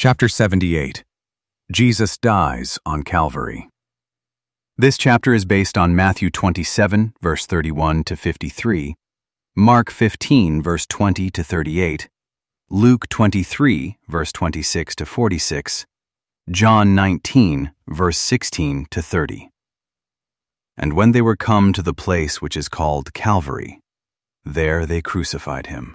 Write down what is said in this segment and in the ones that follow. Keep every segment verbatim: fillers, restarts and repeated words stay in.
Chapter seventy-eight. Jesus dies on Calvary. This chapter is based on Matthew twenty-seven, verse thirty-one to fifty-three, Mark fifteen, verse twenty to thirty-eight, Luke twenty-three, verse twenty-six to forty-six, John nineteen, verse sixteen to thirty. And when they were come to the place which is called Calvary, there they crucified him.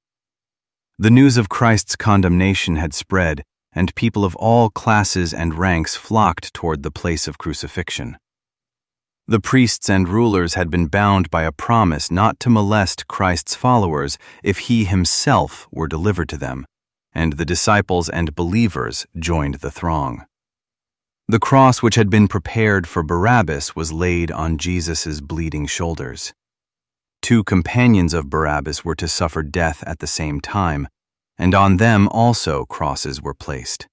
The news of Christ's condemnation had spread, and people of all classes and ranks flocked toward the place of crucifixion. The priests and rulers had been bound by a promise not to molest Christ's followers if he himself were delivered to them, and the disciples and believers joined the throng. The cross which had been prepared for Barabbas was laid on Jesus' bleeding shoulders. Two companions of Barabbas were to suffer death at the same time, and on them also crosses were placed.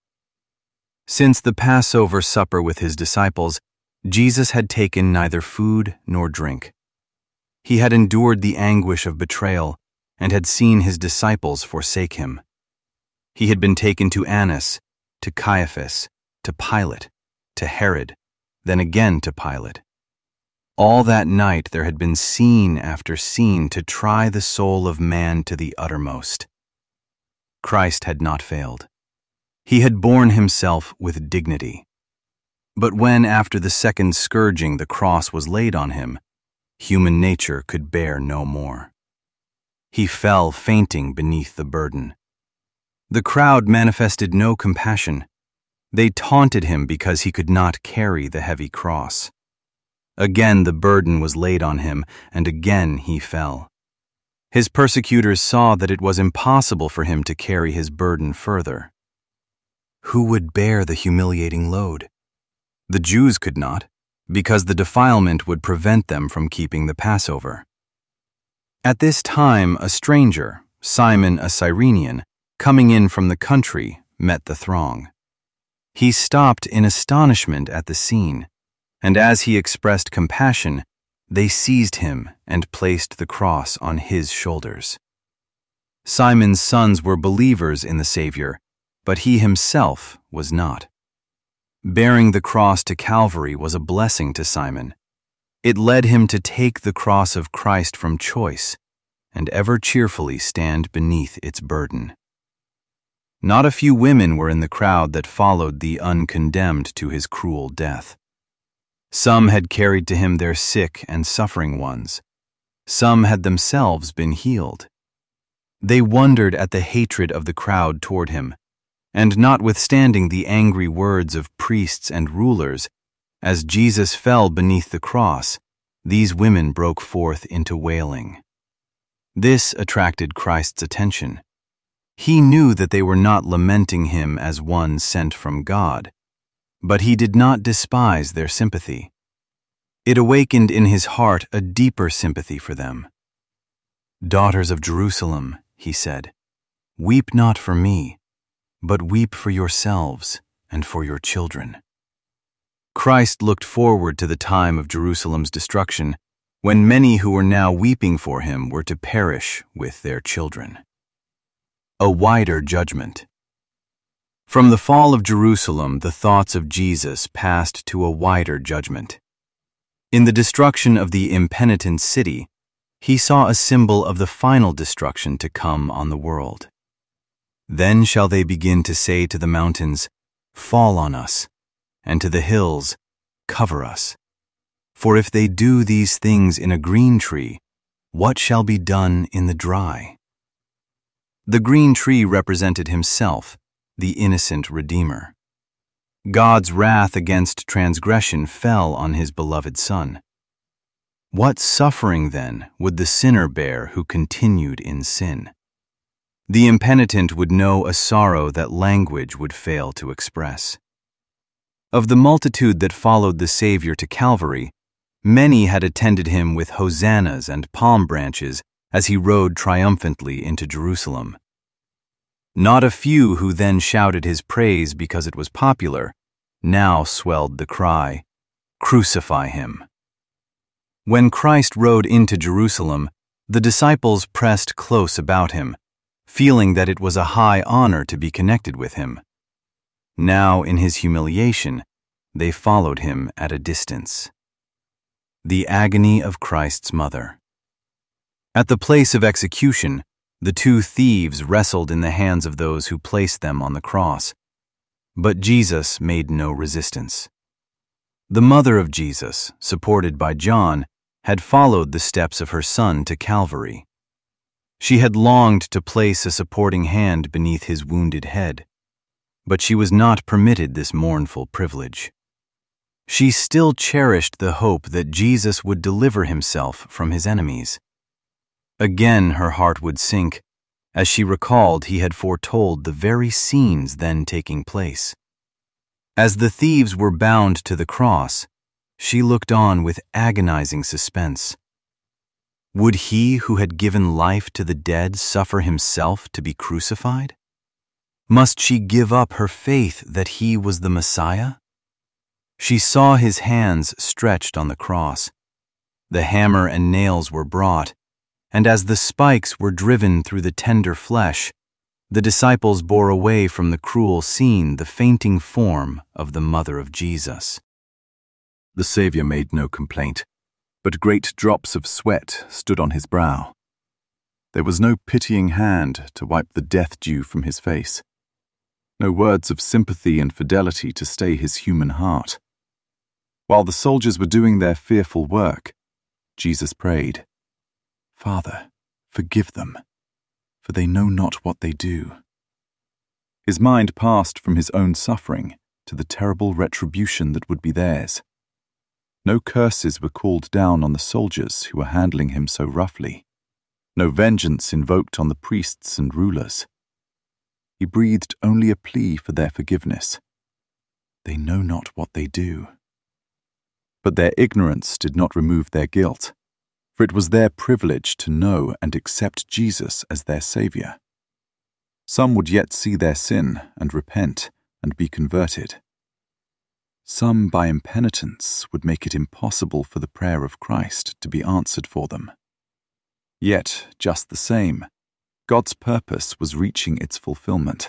Since the Passover supper with his disciples, Jesus had taken neither food nor drink. He had endured the anguish of betrayal and had seen his disciples forsake him. He had been taken to Annas, to Caiaphas, to Pilate, to Herod, then again to Pilate. All that night there had been scene after scene to try the soul of man to the uttermost. Christ had not failed. He had borne himself with dignity. But when, after the second scourging, the cross was laid on him, human nature could bear no more. He fell fainting beneath the burden. The crowd manifested no compassion. They taunted him because he could not carry the heavy cross. Again the burden was laid on him, and again he fell. His persecutors saw that it was impossible for him to carry his burden further. Who would bear the humiliating load? The Jews could not, because the defilement would prevent them from keeping the Passover. At this time a stranger, Simon a Cyrenian, coming in from the country, met the throng. He stopped in astonishment at the scene, and as he expressed compassion, they seized him and placed the cross on his shoulders. Simon's sons were believers in the Savior, but he himself was not. Bearing the cross to Calvary was a blessing to Simon. It led him to take the cross of Christ from choice and ever cheerfully stand beneath its burden. Not a few women were in the crowd that followed the uncondemned to his cruel death. Some had carried to him their sick and suffering ones. Some had themselves been healed. They wondered at the hatred of the crowd toward him, and notwithstanding the angry words of priests and rulers, as Jesus fell beneath the cross, these women broke forth into wailing. This attracted Christ's attention. He knew that they were not lamenting him as one sent from God, but he did not despise their sympathy. It awakened in his heart a deeper sympathy for them. "Daughters of Jerusalem," he said, "weep not for me, but weep for yourselves and for your children." Christ looked forward to the time of Jerusalem's destruction, when many who were now weeping for him were to perish with their children. A wider judgment. From the fall of Jerusalem, the thoughts of Jesus passed to a wider judgment. In the destruction of the impenitent city, he saw a symbol of the final destruction to come on the world. Then shall they begin to say to the mountains, "Fall on us," and to the hills, "Cover us." For if they do these things in a green tree, what shall be done in the dry? The green tree represented himself, the innocent Redeemer. God's wrath against transgression fell on his beloved Son. What suffering, then, would the sinner bear who continued in sin? The impenitent would know a sorrow that language would fail to express. Of the multitude that followed the Savior to Calvary, many had attended him with hosannas and palm branches as he rode triumphantly into Jerusalem. Not a few who then shouted his praise because it was popular, now swelled the cry, "Crucify him." When Christ rode into Jerusalem, the disciples pressed close about him, feeling that it was a high honor to be connected with him. Now, in his humiliation, they followed him at a distance. The agony of Christ's mother. At the place of execution, the two thieves wrestled in the hands of those who placed them on the cross. But Jesus made no resistance. The mother of Jesus, supported by John, had followed the steps of her son to Calvary. She had longed to place a supporting hand beneath his wounded head, but she was not permitted this mournful privilege. She still cherished the hope that Jesus would deliver himself from his enemies. Again her heart would sink as she recalled he had foretold the very scenes then taking place. As the thieves were bound to the cross, she looked on with agonizing suspense. Would he who had given life to the dead suffer himself to be crucified? Must she give up her faith that he was the Messiah? She saw his hands stretched on the cross. The hammer and nails were brought, and as the spikes were driven through the tender flesh, the disciples bore away from the cruel scene the fainting form of the mother of Jesus. The Savior made no complaint, but great drops of sweat stood on his brow. There was no pitying hand to wipe the death dew from his face, no words of sympathy and fidelity to stay his human heart. While the soldiers were doing their fearful work, Jesus prayed, "Father, forgive them, for they know not what they do." His mind passed from his own suffering to the terrible retribution that would be theirs. No curses were called down on the soldiers who were handling him so roughly, no vengeance invoked on the priests and rulers. He breathed only a plea for their forgiveness. They know not what they do. But their ignorance did not remove their guilt, for it was their privilege to know and accept Jesus as their Savior. Some would yet see their sin and repent and be converted. Some, by impenitence, would make it impossible for the prayer of Christ to be answered for them. Yet, just the same, God's purpose was reaching its fulfillment.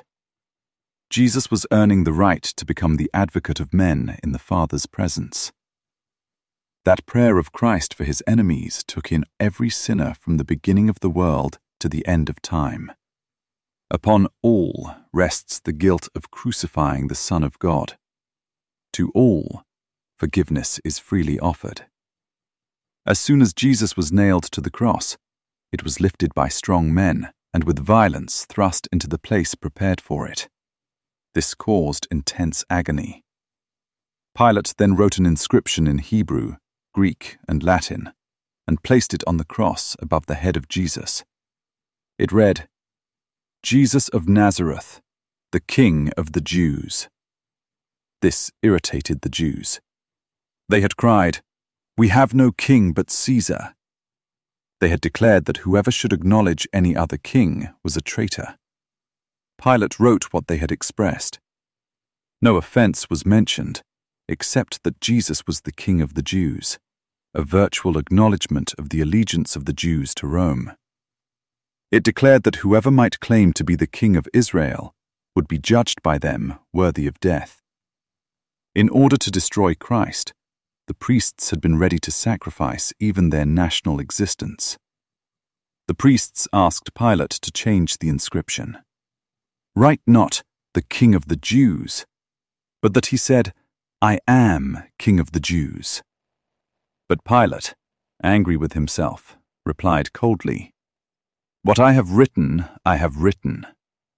Jesus was earning the right to become the advocate of men in the Father's presence. That prayer of Christ for his enemies took in every sinner from the beginning of the world to the end of time. Upon all rests the guilt of crucifying the Son of God. To all, forgiveness is freely offered. As soon as Jesus was nailed to the cross, it was lifted by strong men and with violence thrust into the place prepared for it. This caused intense agony. Pilate then wrote an inscription in Hebrew, Greek, and Latin, and placed it on the cross above the head of Jesus. It read, "Jesus of Nazareth, the King of the Jews." This irritated the Jews. They had cried, "We have no king but Caesar." They had declared that whoever should acknowledge any other king was a traitor. Pilate wrote what they had expressed. No offense was mentioned, except that Jesus was the King of the Jews, a virtual acknowledgement of the allegiance of the Jews to Rome. It declared that whoever might claim to be the King of Israel would be judged by them worthy of death. In order to destroy Christ, the priests had been ready to sacrifice even their national existence. The priests asked Pilate to change the inscription. Write not, "the King of the Jews," but that he said, "I am King of the Jews." But Pilate, angry with himself, replied coldly, "What I have written, I have written."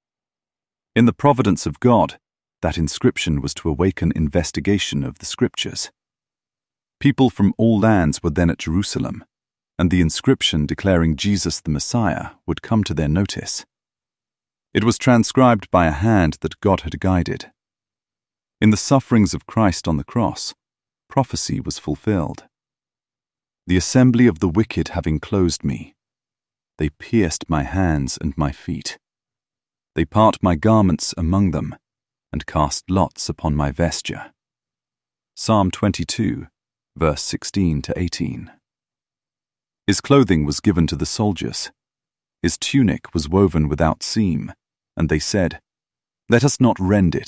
In the providence of God, that inscription was to awaken investigation of the Scriptures. People from all lands were then at Jerusalem, and the inscription declaring Jesus the Messiah would come to their notice. It was transcribed by a hand that God had guided. In the sufferings of Christ on the cross, prophecy was fulfilled. "The assembly of the wicked have enclosed me. They pierced my hands and my feet. They part my garments among them, and cast lots upon my vesture." Psalm twenty-two, verse sixteen to eighteen. His clothing was given to the soldiers. His tunic was woven without seam, and they said, "Let us not rend it,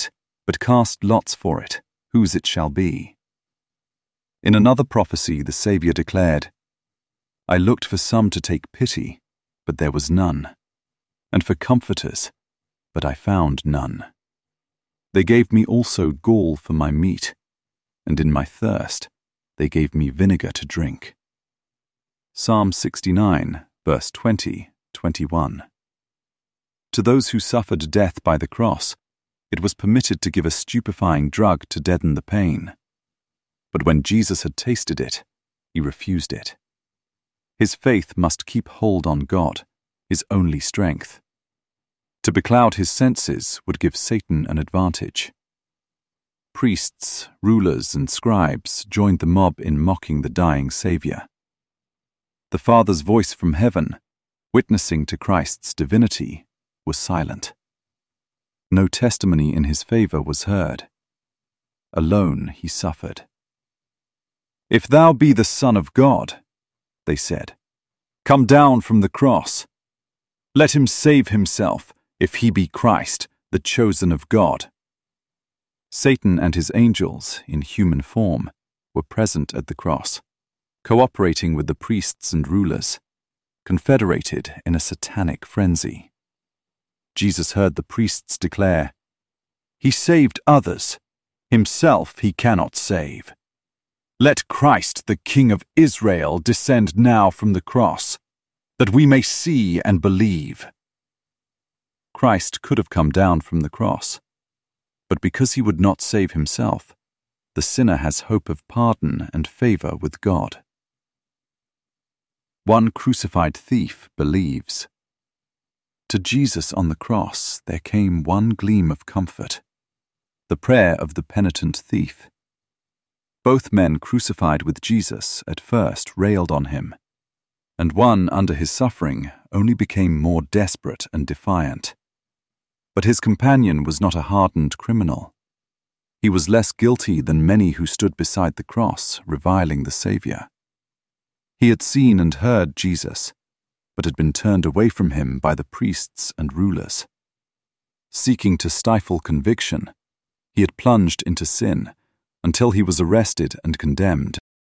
but cast lots for it, whose it shall be. In another prophecy the Saviour declared, I looked for some to take pity, but there was none, and for comforters, but I found none. They gave me also gall for my meat, and in my thirst they gave me vinegar to drink. Psalm sixty-nine, verse twenty, twenty-one. To those who suffered death by the cross, it was permitted to give a stupefying drug to deaden the pain. But when Jesus had tasted it, he refused it. His faith must keep hold on God, his only strength. To becloud his senses would give Satan an advantage. Priests, rulers, and scribes joined the mob in mocking the dying Saviour. The Father's voice from heaven, witnessing to Christ's divinity, was silent. No testimony in his favour was heard. Alone he suffered. If thou be the Son of God, they said, come down from the cross. Let him save himself, if he be Christ, the chosen of God. Satan and his angels, in human form, were present at the cross, cooperating with the priests and rulers, confederated in a satanic frenzy. Jesus heard the priests declare, He saved others, himself he cannot save. Let Christ, the King of Israel, descend now from the cross, that we may see and believe. Christ could have come down from the cross, but because he would not save himself, the sinner has hope of pardon and favor with God. One crucified thief believes. To Jesus on the cross there came one gleam of comfort, the prayer of the penitent thief. Both men crucified with Jesus at first railed on him, and one under his suffering only became more desperate and defiant. But his companion was not a hardened criminal. He was less guilty than many who stood beside the cross, reviling the Saviour. He had seen and heard Jesus, but had been turned away from him by the priests and rulers. Seeking to stifle conviction, he had plunged into sin until he was arrested and condemned.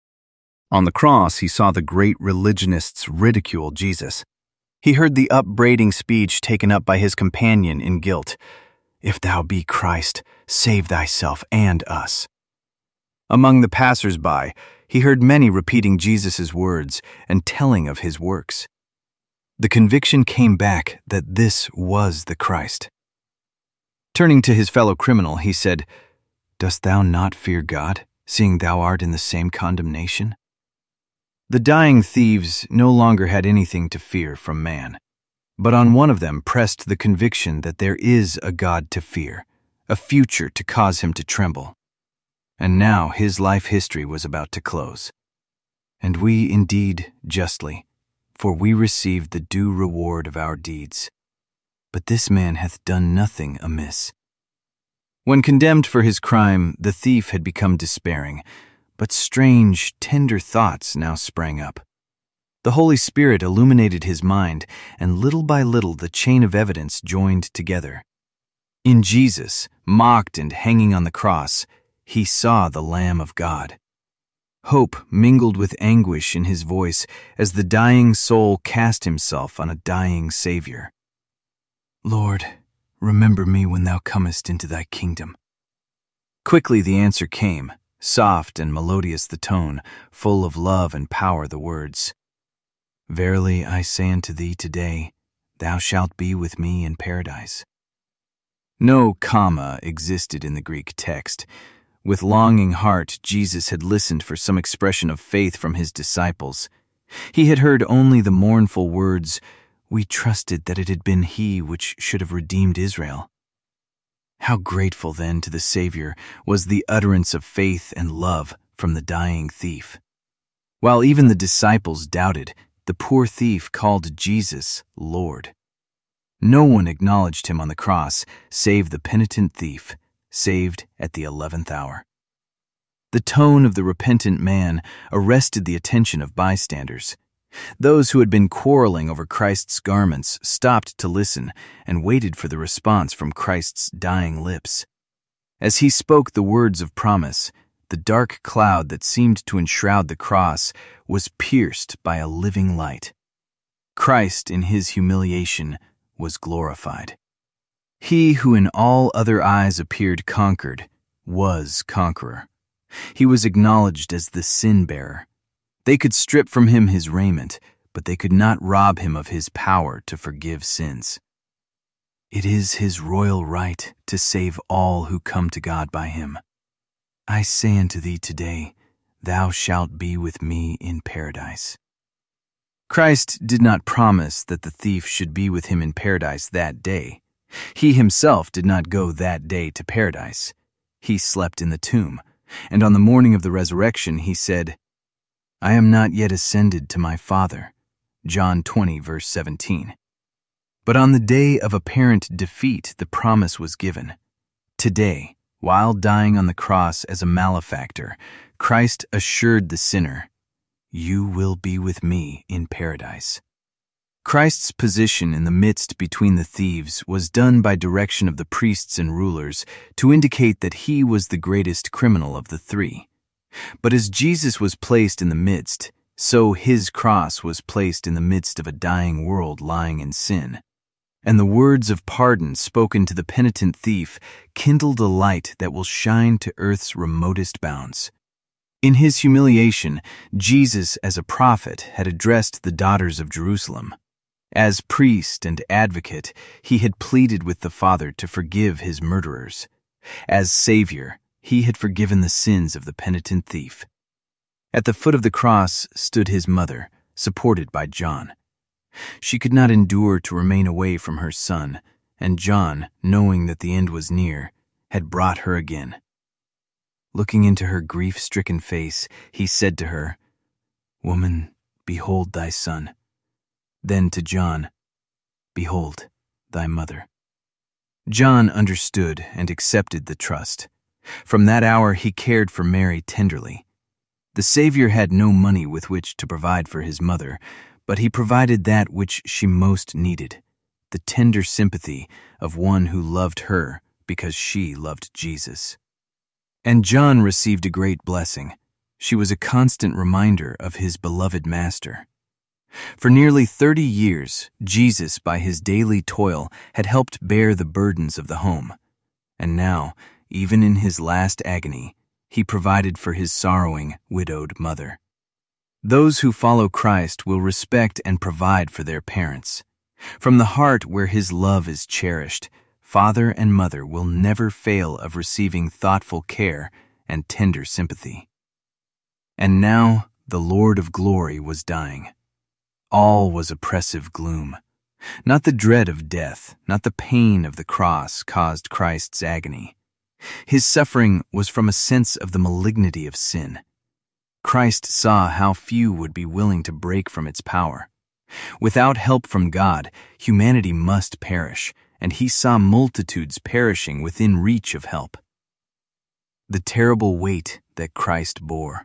On the cross, he saw the great religionists ridicule Jesus. He heard the upbraiding speech taken up by his companion in guilt, If thou be Christ, save thyself and us. Among the passers-by, he heard many repeating Jesus' words and telling of his works. The conviction came back that this was the Christ. Turning to his fellow criminal, he said, Dost thou not fear God, seeing thou art in the same condemnation? The dying thieves no longer had anything to fear from man, but on one of them pressed the conviction that there is a God to fear, a future to cause him to tremble. And now his life history was about to close. And we indeed justly, for we received the due reward of our deeds. But this man hath done nothing amiss. When condemned for his crime, the thief had become despairing, but strange, tender thoughts now sprang up. The Holy Spirit illuminated his mind, and little by little the chain of evidence joined together. In Jesus, mocked and hanging on the cross, he saw the Lamb of God. Hope mingled with anguish in his voice as the dying soul cast himself on a dying Savior. Lord, remember me when thou comest into thy kingdom. Quickly the answer came, soft and melodious the tone, full of love and power the words. Verily I say unto thee today, thou shalt be with me in paradise. No comma existed in the Greek text. With longing heart, Jesus had listened for some expression of faith from his disciples. He had heard only the mournful words, We trusted that it had been he which should have redeemed Israel. How grateful then to the Savior was the utterance of faith and love from the dying thief. While even the disciples doubted, the poor thief called Jesus Lord. No one acknowledged him on the cross save the penitent thief, saved at the eleventh hour. The tone of the repentant man arrested the attention of bystanders. Those who had been quarreling over Christ's garments stopped to listen and waited for the response from Christ's dying lips. As he spoke the words of promise, the dark cloud that seemed to enshroud the cross was pierced by a living light. Christ, in his humiliation, was glorified. He who in all other eyes appeared conquered was conqueror. He was acknowledged as the sin-bearer. They could strip from him his raiment, but they could not rob him of his power to forgive sins. It is his royal right to save all who come to God by him. I say unto thee today, thou shalt be with me in paradise. Christ did not promise that the thief should be with him in paradise that day. He himself did not go that day to paradise. He slept in the tomb, and on the morning of the resurrection he said, I am not yet ascended to my Father. John twenty, verse seventeen. But on the day of apparent defeat the promise was given. Today, while dying on the cross as a malefactor, Christ assured the sinner, you will be with me in paradise. Christ's position in the midst between the thieves was done by direction of the priests and rulers to indicate that he was the greatest criminal of the three. But as Jesus was placed in the midst, so his cross was placed in the midst of a dying world lying in sin. And the words of pardon spoken to the penitent thief kindled a light that will shine to earth's remotest bounds. In his humiliation, Jesus, as a prophet, had addressed the daughters of Jerusalem. As priest and advocate, he had pleaded with the Father to forgive his murderers. As Savior, he had forgiven the sins of the penitent thief. At the foot of the cross stood his mother, supported by John. She could not endure to remain away from her son, and John, knowing that the end was near, had brought her again. Looking into her grief-stricken face, he said to her, Woman, behold thy son. Then to John, Behold thy mother. John understood and accepted the trust. From that hour he cared for Mary tenderly. The Savior had no money with which to provide for his mother, but he provided that which she most needed, the tender sympathy of one who loved her because she loved Jesus. And John received a great blessing. She was a constant reminder of his beloved Master. For nearly thirty years, Jesus, by his daily toil, had helped bear the burdens of the home. And now, even in his last agony, he provided for his sorrowing, widowed mother. Those who follow Christ will respect and provide for their parents. From the heart where his love is cherished, father and mother will never fail of receiving thoughtful care and tender sympathy. And now the Lord of glory was dying. All was oppressive gloom. Not the dread of death, not the pain of the cross caused Christ's agony. His suffering was from a sense of the malignity of sin. Christ saw how few would be willing to break from its power. Without help from God, humanity must perish, and he saw multitudes perishing within reach of help. The terrible weight that Christ bore.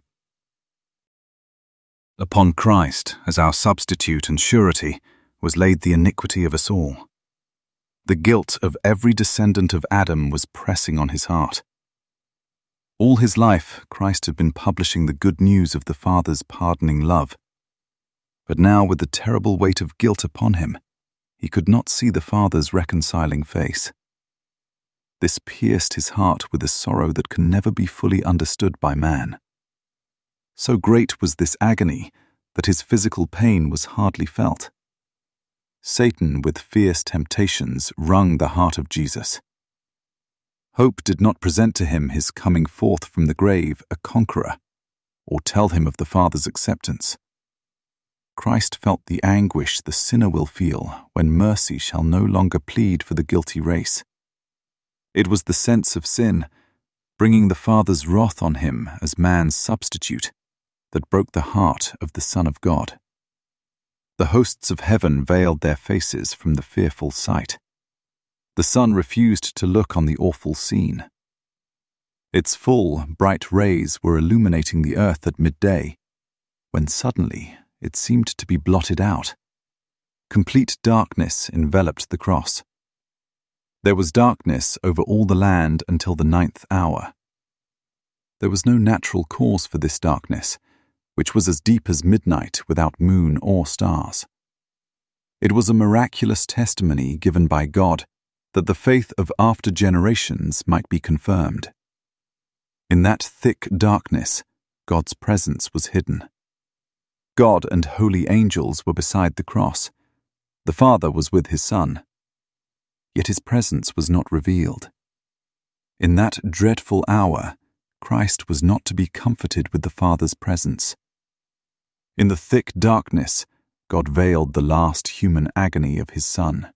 Upon Christ, as our substitute and surety, was laid the iniquity of us all. The guilt of every descendant of Adam was pressing on his heart. All his life, Christ had been publishing the good news of the Father's pardoning love. But now, with the terrible weight of guilt upon him, he could not see the Father's reconciling face. This pierced his heart with a sorrow that can never be fully understood by man. So great was this agony that his physical pain was hardly felt. Satan, with fierce temptations, wrung the heart of Jesus. Hope did not present to him his coming forth from the grave a conqueror, or tell him of the Father's acceptance. Christ felt the anguish the sinner will feel when mercy shall no longer plead for the guilty race. It was the sense of sin, bringing the Father's wrath on him as man's substitute, that broke the heart of the Son of God. The hosts of heaven veiled their faces from the fearful sight. The sun refused to look on the awful scene. Its full, bright rays were illuminating the earth at midday, when suddenly it seemed to be blotted out. Complete darkness enveloped the cross. There was darkness over all the land until the ninth hour. There was no natural cause for this darkness, which was as deep as midnight without moon or stars. It was a miraculous testimony given by God that the faith of after generations might be confirmed. In that thick darkness, God's presence was hidden. God and holy angels were beside the cross. The Father was with his Son. Yet his presence was not revealed. In that dreadful hour, Christ was not to be comforted with the Father's presence. In the thick darkness, God veiled the last human agony of his Son.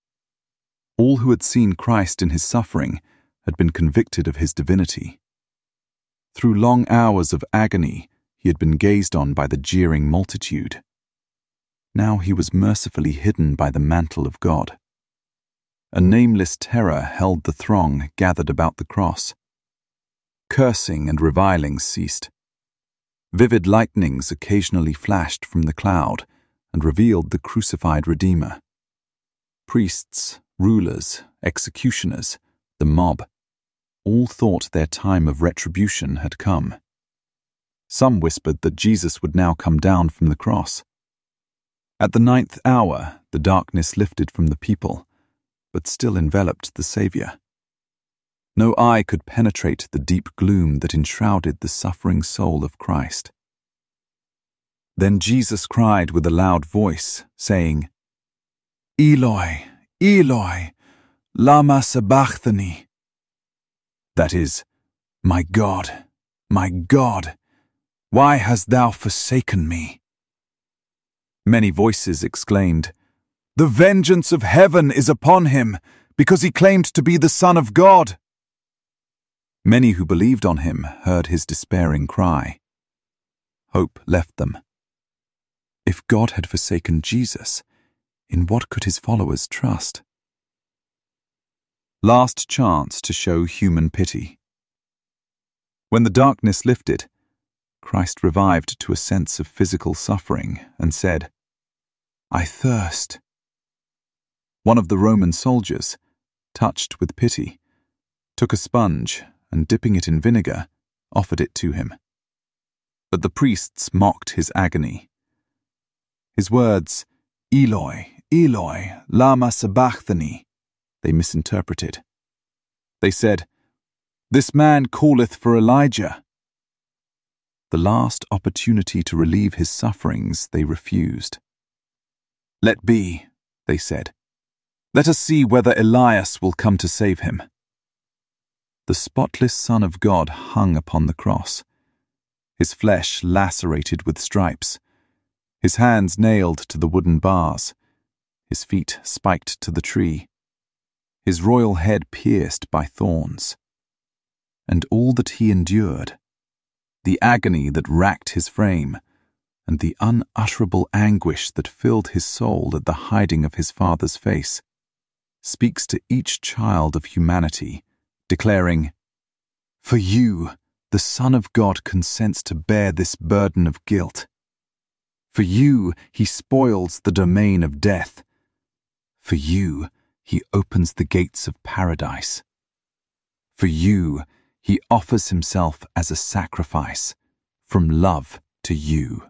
All who had seen Christ in his suffering had been convicted of his divinity. Through long hours of agony, he had been gazed on by the jeering multitude. Now he was mercifully hidden by the mantle of God. A nameless terror held the throng gathered about the cross. Cursing and reviling ceased. Vivid lightnings occasionally flashed from the cloud and revealed the crucified Redeemer. Priests, rulers, executioners, the mob, all thought their time of retribution had come. Some whispered that Jesus would now come down from the cross. At the ninth hour, the darkness lifted from the people, but still enveloped the Saviour. No eye could penetrate the deep gloom that enshrouded the suffering soul of Christ. Then Jesus cried with a loud voice, saying, "Eloi, Eloi, lama sabachthani." That is, "My God, my God, why hast thou forsaken me?" Many voices exclaimed, "The vengeance of heaven is upon him, because he claimed to be the Son of God." Many who believed on him heard his despairing cry. Hope left them. If God had forsaken Jesus, in what could his followers trust? Last chance to show human pity. When the darkness lifted, Christ revived to a sense of physical suffering and said, "I thirst." One of the Roman soldiers, touched with pity, took a sponge and, dipping it in vinegar, offered it to him. But the priests mocked his agony. His words, "Eloi, Eloi, lama sabachthani," they misinterpreted. They said, "This man calleth for Elijah." The last opportunity to relieve his sufferings they refused. "Let be," they said. "Let us see whether Elias will come to save him." The spotless Son of God hung upon the cross, his flesh lacerated with stripes, his hands nailed to the wooden bars, his feet spiked to the tree, his royal head pierced by thorns. And all that he endured, the agony that racked his frame, and the unutterable anguish that filled his soul at the hiding of his Father's face, speaks to each child of humanity, declaring, "For you, the Son of God consents to bear this burden of guilt. For you, he spoils the domain of death. For you, he opens the gates of paradise. For you, he offers himself as a sacrifice, from love to you."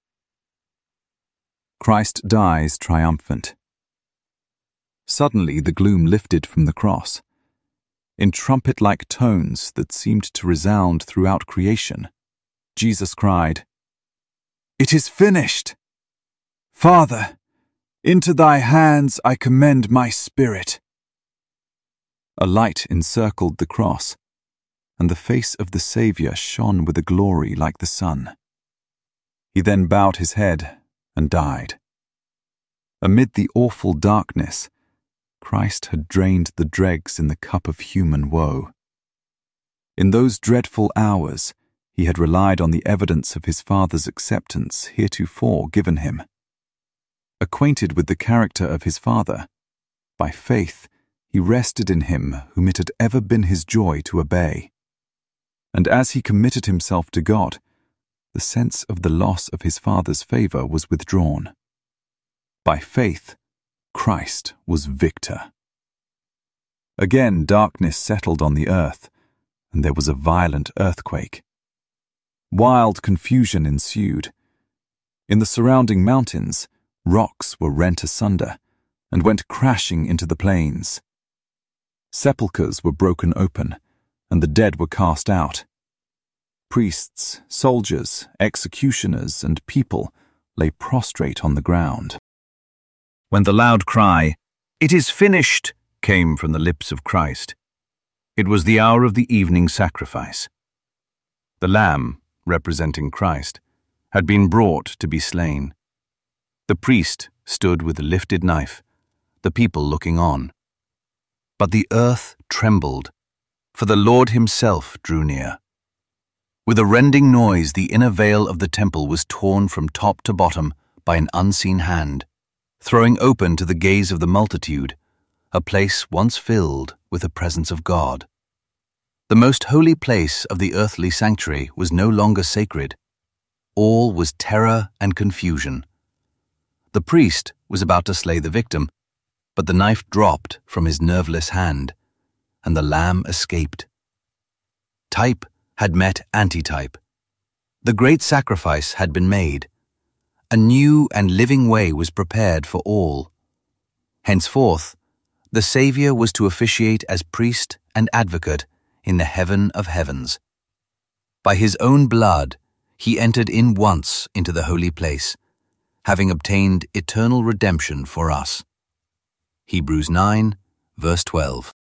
Christ dies triumphant. Suddenly the gloom lifted from the cross. In trumpet-like tones that seemed to resound throughout creation, Jesus cried, "It is finished! Father, into thy hands I commend my spirit." A light encircled the cross, and the face of the Saviour shone with a glory like the sun. He then bowed his head and died. Amid the awful darkness, Christ had drained the dregs in the cup of human woe. In those dreadful hours, he had relied on the evidence of his Father's acceptance heretofore given him. Acquainted with the character of his Father, by faith he rested in him whom it had ever been his joy to obey. And as he committed himself to God, the sense of the loss of his Father's favor was withdrawn. By faith, Christ was victor. Again darkness settled on the earth, and there was a violent earthquake. Wild confusion ensued. In the surrounding mountains, rocks were rent asunder and went crashing into the plains. Sepulchres were broken open, and the dead were cast out. Priests, soldiers, executioners, and people lay prostrate on the ground. When the loud cry, "It is finished," came from the lips of Christ, it was the hour of the evening sacrifice. The Lamb, representing Christ, had been brought to be slain. The priest stood with a lifted knife, the people looking on. But the earth trembled, for the Lord himself drew near. With a rending noise, the inner veil of the temple was torn from top to bottom by an unseen hand, throwing open to the gaze of the multitude a place once filled with the presence of God. The most holy place of the earthly sanctuary was no longer sacred. All was terror and confusion. The priest was about to slay the victim, but the knife dropped from his nerveless hand, and the lamb escaped. Type had met antitype. The great sacrifice had been made. A new and living way was prepared for all. Henceforth, the Savior was to officiate as priest and advocate in the heaven of heavens. By his own blood, he entered in once into the holy place, having obtained eternal redemption for us. Hebrews nine, verse twelve.